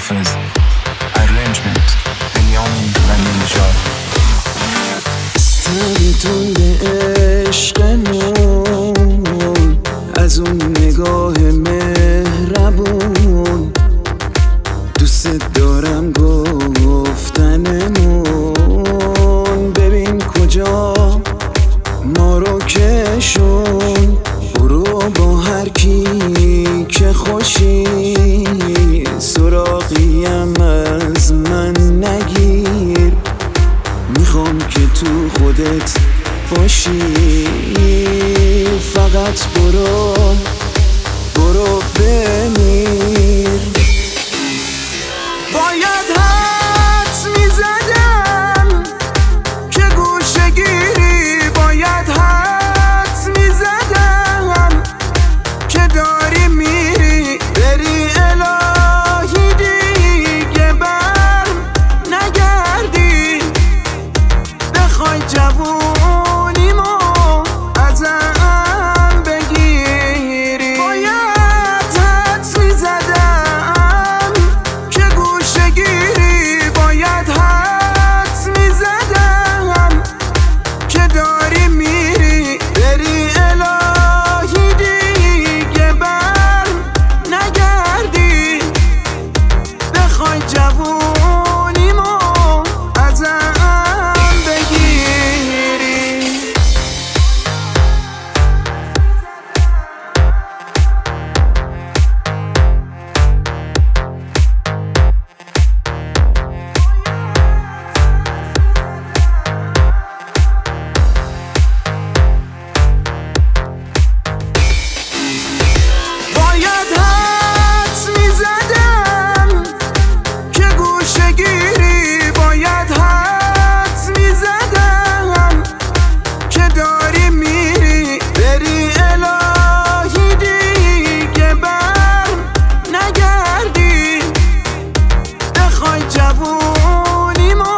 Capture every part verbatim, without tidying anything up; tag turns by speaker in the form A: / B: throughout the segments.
A: حافظ arrangement بنیامین بنی نژاد.
B: استمتون به عشقمون از اون نگاه مهربون، دوست دارم گفتنمون. ببین کجا ما رو کشون، برو با هر کی که خوشی، سراغیم از من نگیر، میخوام که تو خودت باشی. فقط برو برو بمیر. باید حدس میزدم که گوشه گیری، باید حدس میزدم که داری میری بری الهی دیگه بر نگردی، بخوای جوونیمو ازم بگیری. باید حدس میزدم که گوشه گیری، باید حدس میزدم که داری میری بری الهی دیگه بر نگردی، بخوای جوونیمو ازم بگیری. باید حدس میزدم که گوشه گیری، باید حدس میزدم که داری میری بری الهی دیگه بر نگردی، بخوای جوونیمو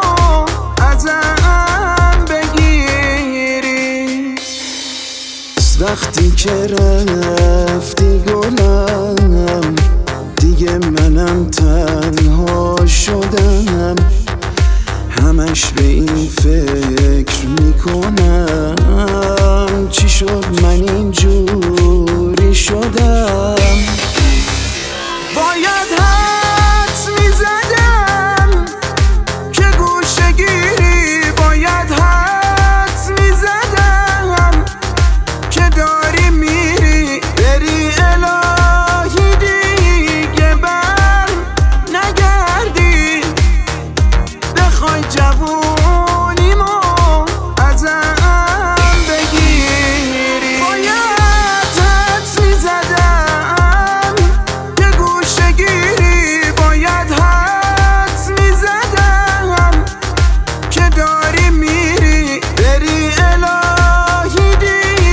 B: ازم بگیری. وقتی که رفتی گلم، دیگه منم تنها شدم، همش به این فکر میکنم چی شد من اینجوری شدم. باید حدس میزدم که گوشه گیری، باید حدس میزدم که داری میری بری الهی دیگه بر نگردی، بخوای جوونیمو ازم بگیری. باید حدس میزدم که گوشه گیری، باید حدس میزدم که داری میری بری الهی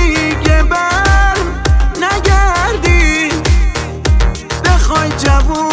B: دیگه بر نگردی، بخوای جوون